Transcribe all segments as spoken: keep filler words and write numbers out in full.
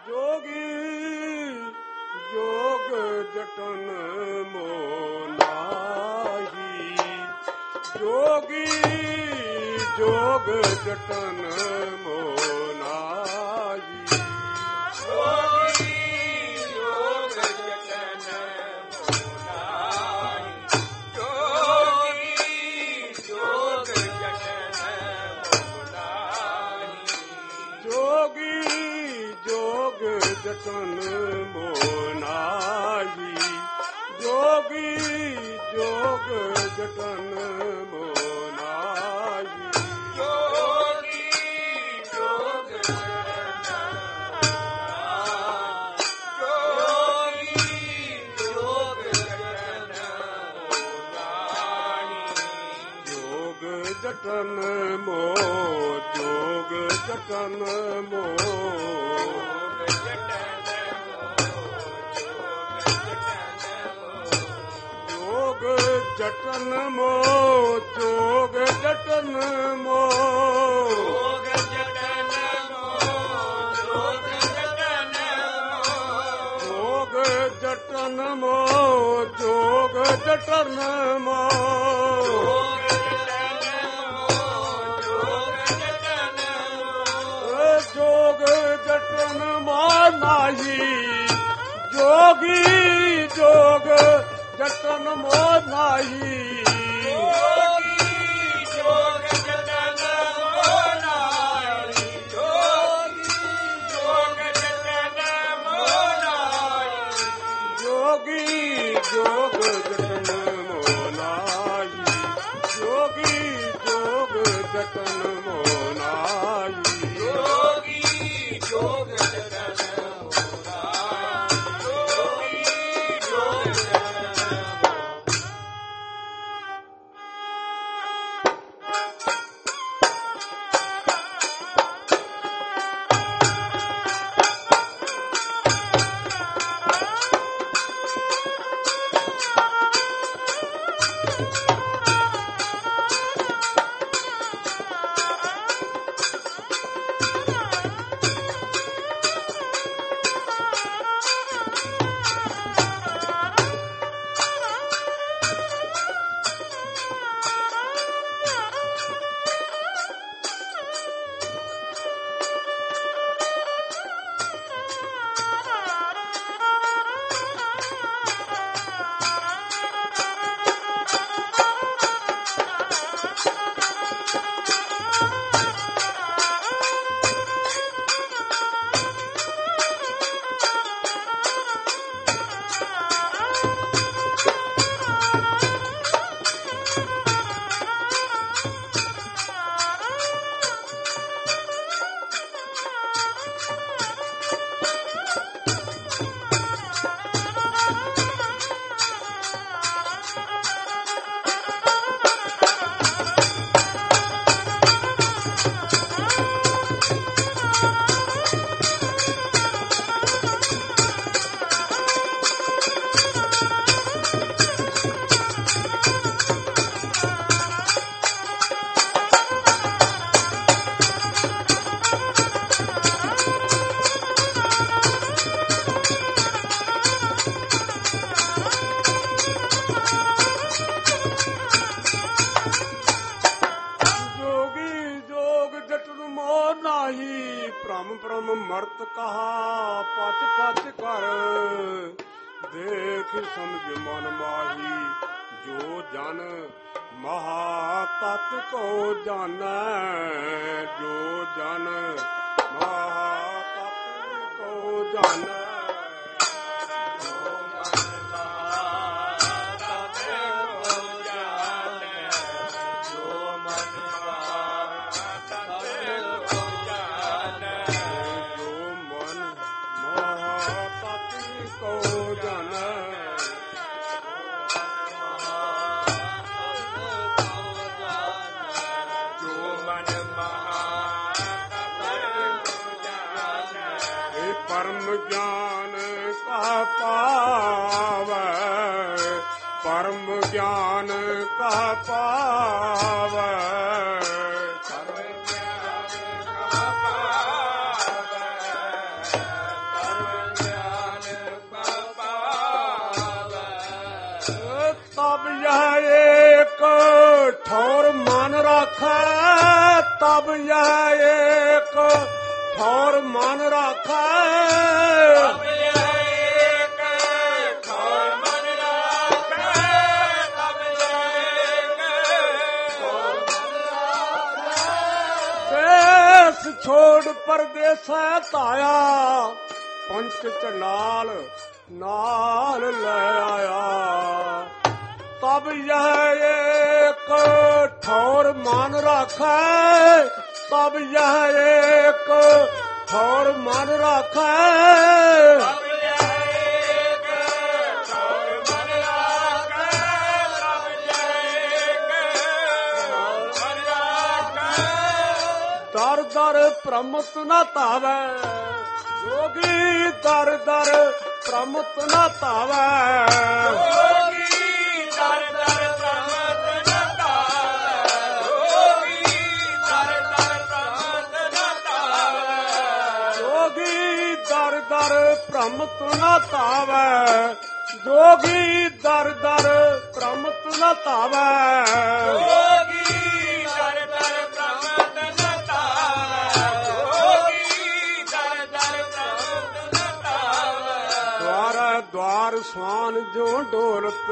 जोगी जोग जतन मोनाही जोगी जोग जतन मोनाही जोगी जोग जतन मोनाही जोगी जोग जतन मोनाही जोगी जोग जतन मोनाही जोगी जोग जतन मोनाही जोगी जोग जतन मोनाही जोग जतन मो जोग जतन मो जोग जतन मो जोग जतन मो जोग जतन मो जोग जतन मो जोग जतन मो जोग जतन मोनाही जोगी जोग जतन मोनाही जोगी जोग जतन मोनाही जोगी जोग जतन मोनाही जोगी जोग जतन मोनाही जोगी जोग जतन मोनाही जोगी जोग जतन ਭ੍ਰਮ ਭ੍ਰਮ ਮਰਤ ਕਹਾ ਪਚ ਪਚ ਕਰ ਦੇਖ ਸਮਝ ਮਨ ਮਾਹੀ ਜੋ ਜਨ ਮਹਾ ਤਤ ਕੋ ਜਾਣੈ ਜੋ ਜਨ ਮਹਾ ਤਤ ਕੋ ਜਾਣੈ परम ज्ञान का पावै परम ज्ञान का पावै परम ज्ञान का पावै ਠੌਰ ਮਨ ਰਾਖੈ। ਛੋੜ ਪਰਦੇਸੈ ਧਾਇਆ ਪੰਚ ਨਾਲ ਨਾਲ ਲੈ ਆਇਆ। ਤਬ ਯਹ ਏਕ ਠੌਰ ਮਨ ਰਾਖੈ। ਤਬ ਯਹ ਏਕ ਠੌਰ ਮਨ ਰਾਖੈ। ਦਰ ਦਰ ਪ੍ਰਮਤ ਨ ਧਾਵੈ। ਜੋਗੀ ਦਰ ਦਰ ਪ੍ਰਮਤ ਨ ਧਾਵੈ। ਜੋਗੀ ਦਰ ਦਰ ਪ੍ਰਮਤ ਨ ਧਾਵੈ। ਜੋਗੀ ਦਰ ਦਰ ਪ੍ਰਮਤ ਨ ਧਾਵੈ। ਜੋਗੀ ਦਰ ਦਰ ਪ੍ਰਮਤ ਨ ਧਾਵੈ। ਜੋਗੀ ਦਰ ਦਰ ਪ੍ਰਮਤ ਨ ਧਾਵੈ। ਜੋਗੀ ਦਰ ਦਰ ਪ੍ਰਮਤ ਨ द्वार स्वान जो डोलत।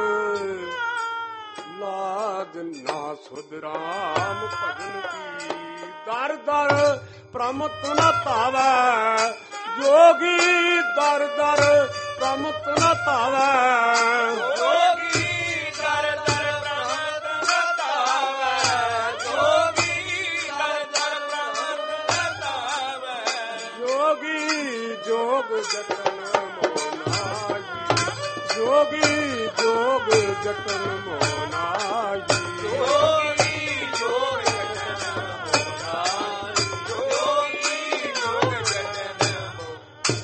लाज ना सुध राम भजन की। दर दर प्रमत न पावै। जोगी दर दर प्रमत न पावै। जोगी दर दर प्रमत न पावै। जोगी दर दर प्रमत न पावै। जोगी जोग जतन जोगी जोग जतन मोनाई। जोगी जोग जतन मोनाई। जोगी जोग जतन मोनाई।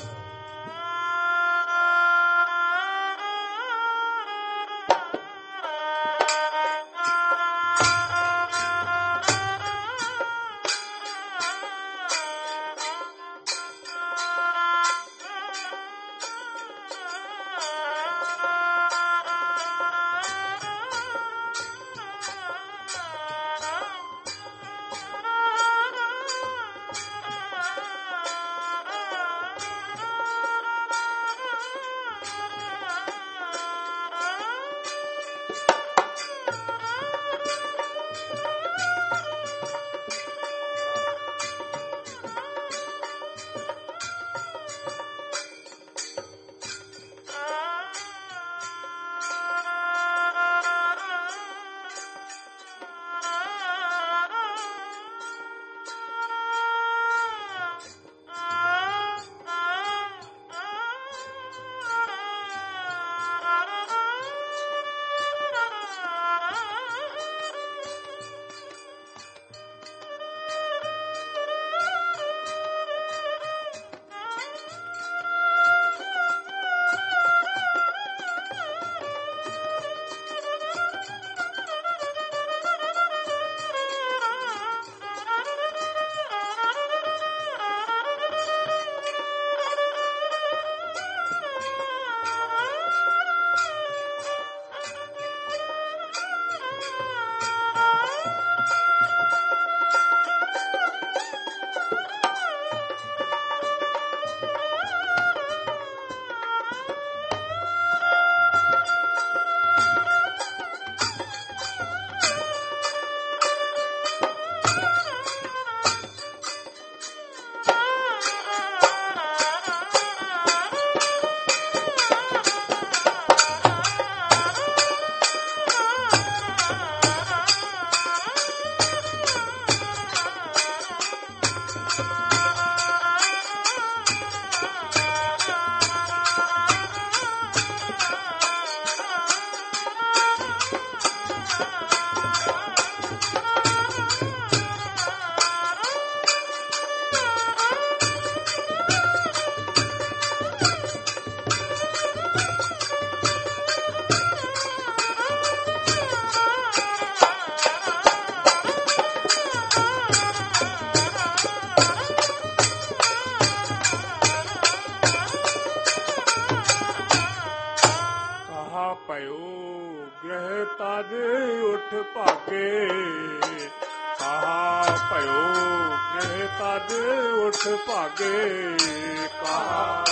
ਤਾਜ ਉਠ ਭਾਗੇ। ਆਹਾ ਭਇਓ ਗ੍ਰਹਿ ਤਜ ਉਠ ਭਾਗੇ ਕਹਾ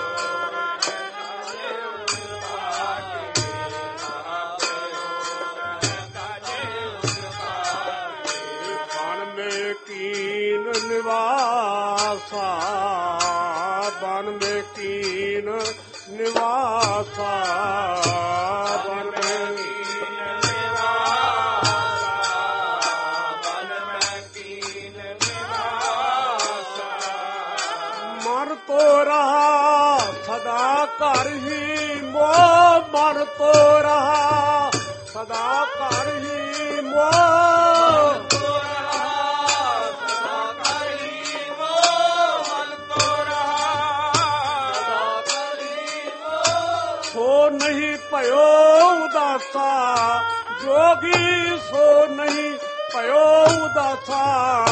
ਬਨ ਮੇ ਕੀਨ ਨਿਵਾਸਾ ਬਨ ਮੇ ਕੀਨ ਨਿਵਾਸਾ ਬਨ ਮੇ ਮਨ ਤੋ ਰਹਾ ਸਦਾ ਘਰ ਹੀ ਮੋਹ ਮਨ ਤੋ ਰਹਾ ਸਦਾ ਘਰ ਹੀ ਮੋਹ ਸੋ ਨਹੀਂ ਭਇਓ ਉਦਾਸਾ ਜੋਗੀ ਸੋ ਨਹੀਂ ਭਇਓ ਉਦਾਸਾ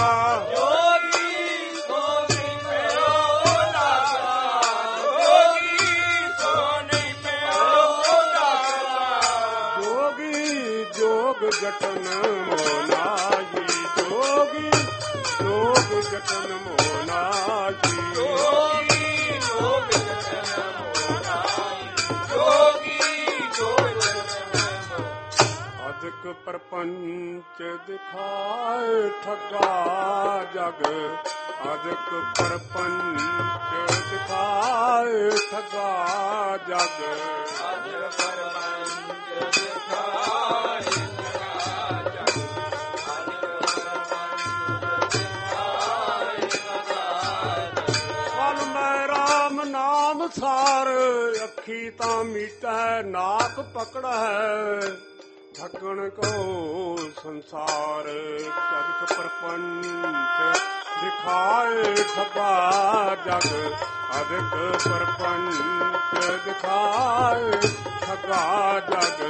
ਜੋਗੀ ਸੋ ਨਹੀਂ ਭਇਓ ਉਦਾਸਾ ਜੋਗੀ ਸੋ ਨਹੀਂ ਭਇਓ ਉਦਾਸਾ ਜੋਗੀ ਜੋਗ ਜਤਨ ਮੋਨਾਹੀ ਜੋਗੀ ਜੋਗ ਜਤਨ ਮੋਨਾਹੀ ਜੋਗੀ ਜੋਗ ਜਤਨ ਅਦਕ ਪਰਪੰਚ ਦਿਖਾਏ ਠਗਾ ਜਗ ਅਦਕ ਪਰਪੰਚ ਦਿਖਾਏ ਠਗਾ ਜਗ ਅਦਕ ਪਰਪੰਚ ਦਿਖਾਏ ਠਗਾ ਜਗ ਕਲ ਮੈਂ ਰਾਮ ਨਾਮ ਸਾਰ ਅੱਖੀ ਤਾਂ ਮੀਟੈ ਨਾਕ ਪਕੜਾ ਹੈ ਢਕਣ ਕੋ ਸੰਸਾਰ ਜਗਤ ਪਰਪੰਚ ਦਿਖਾਏ ਠਗਾ ਜਗ ਅਦਕ ਪਰਪੰਚ ਦਿਖਾਏ ਠਗਾ ਜਗ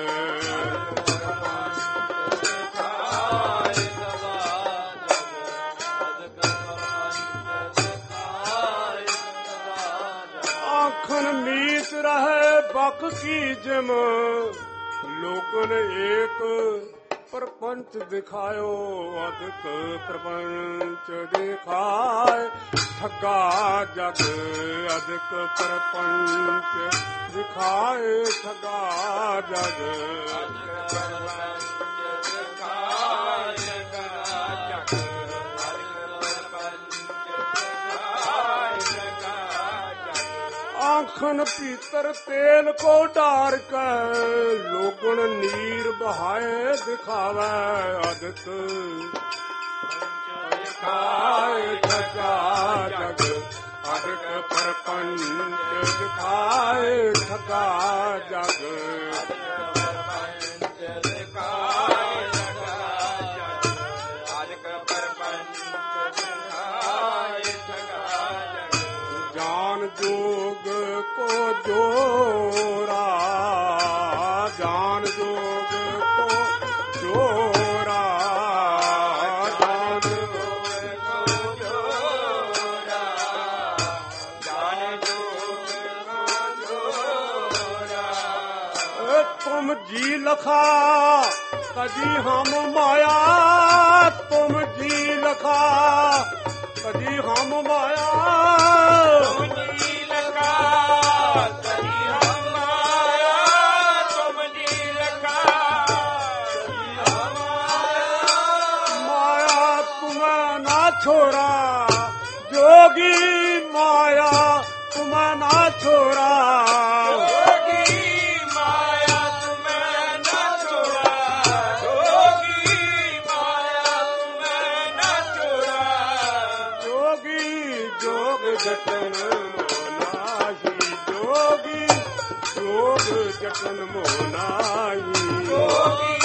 ਆਖਣ ਮੀਤ ਰਹੇ ਬਕ ਕੀ ਜਿਮ ਲੋਕਨ ਏਕ ਪਰਪੰਚ ਦਿਖਾਇਓ ਅਦਕ ਪਰਪੰਚ ਦਿਖਾਏ ਠਗਾ ਜਗ ਅਦਕ ਪਰਪੰਚ ਦਿਖਾਏ ਠਗਾ ਜਗ ਅਦਕ ਪਰਪੰਚ ਦਿਖਾਏ ਠਗਾ ਜਗ ਅਦਕ ਪਰਪੰਚ ਦਿਖਾਏ ਠਗਾ ਜਗ ਆਖਣ ਪੀਤਰ ਤੇਲ ਕੋ ਢਾਰ ਕੇ ਲੋਗਣ ਨੀਰ ਬਹਾਏ ਦਿਖਾਵੇ ਅਦਕ ਦਿਖਾਏ ਠਗਾ ਜਗ ਅਦਕ ਪਰਪੰਚ ਦਿਖਾਏ ਠਗਾ ਜਗ जोग को जोरा जान जोग को जोरा जान जोग को जोरा जान जोग को जोरा तुम जी लखा कदी हम माया तुम जी लखा कदी हम माया छोड़ा जोगी माया तुम्हें ना छोड़ा जोगी माया तुम्हें ना छोड़ा जोगी माया तुम्हें ना छोड़ा जोगी जोग जतन मोनाही जोगी जोग जतन मोनाही जोगी